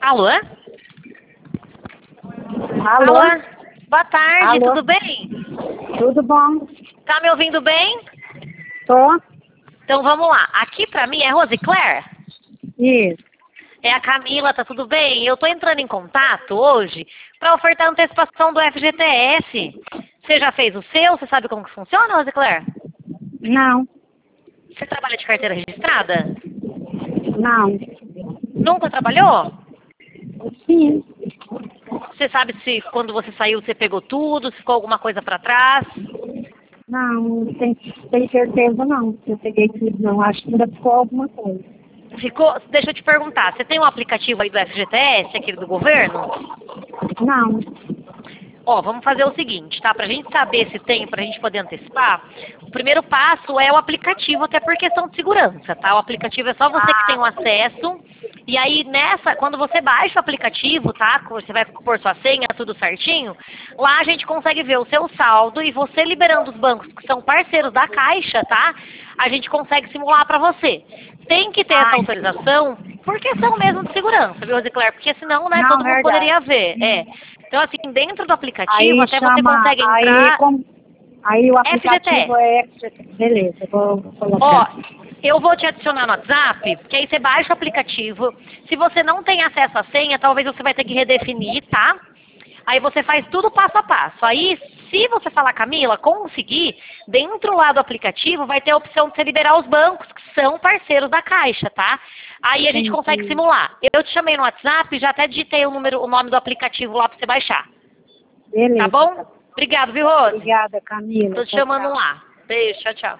Alô? Alô? Alô? Boa tarde, Alô? tudo bem? Tudo bom? Tá me ouvindo bem? Tô? Então vamos lá. Aqui pra mim é Rose Claire? Isso. É a Camila, tá tudo bem? Eu tô entrando em contato hoje pra ofertar antecipação do FGTS. Você já fez o seu? Você sabe como que funciona, Rose Claire? Não. Você trabalha de carteira registrada? Não. Nunca trabalhou? Sim. Você sabe se quando você saiu você pegou tudo, se ficou alguma coisa pra trás? Não, tem certeza não. Se eu peguei tudo, não. Acho que ainda ficou alguma coisa. Ficou? Deixa eu te perguntar, você tem um aplicativo aí do FGTS, aquele do governo? Não. Ó, vamos fazer o seguinte, tá? Pra gente saber se tem, pra gente poder antecipar, o primeiro passo é o aplicativo, até por questão de segurança, tá? O aplicativo é só você que tem o acesso. E aí, quando você baixa o aplicativo, tá? Você vai pôr sua senha, tudo certinho. Lá a gente consegue ver o seu saldo e você liberando os bancos que são parceiros da Caixa, tá? A gente consegue simular pra você. Tem que ter essa autorização por questão mesmo de segurança, viu, Rosicler? Porque senão, né, Não, todo mundo verdade. poderia ver. É. Então, assim, dentro do aplicativo, Aí até você chama, consegue entrar aí o aplicativo FGTS. é... Beleza, vou Ó, colocar. eu vou te adicionar no WhatsApp, que aí você baixa o aplicativo. Se você não tem acesso à senha, talvez você vai ter que redefinir, tá? Aí você faz tudo passo a passo. Aí, se você falar, Camila, conseguir, dentro lá do aplicativo vai ter a opção de você liberar os bancos, que são parceiros da Caixa, tá? Aí a gente consegue Entendi. simular. Eu te chamei no WhatsApp, já até digitei o nome do aplicativo lá pra você baixar. Tá Beleza. bom? Obrigado, viu, Rose? Obrigada, Camila. Tô te Tchau, chamando tchau. lá. Beijo, tchau, tchau.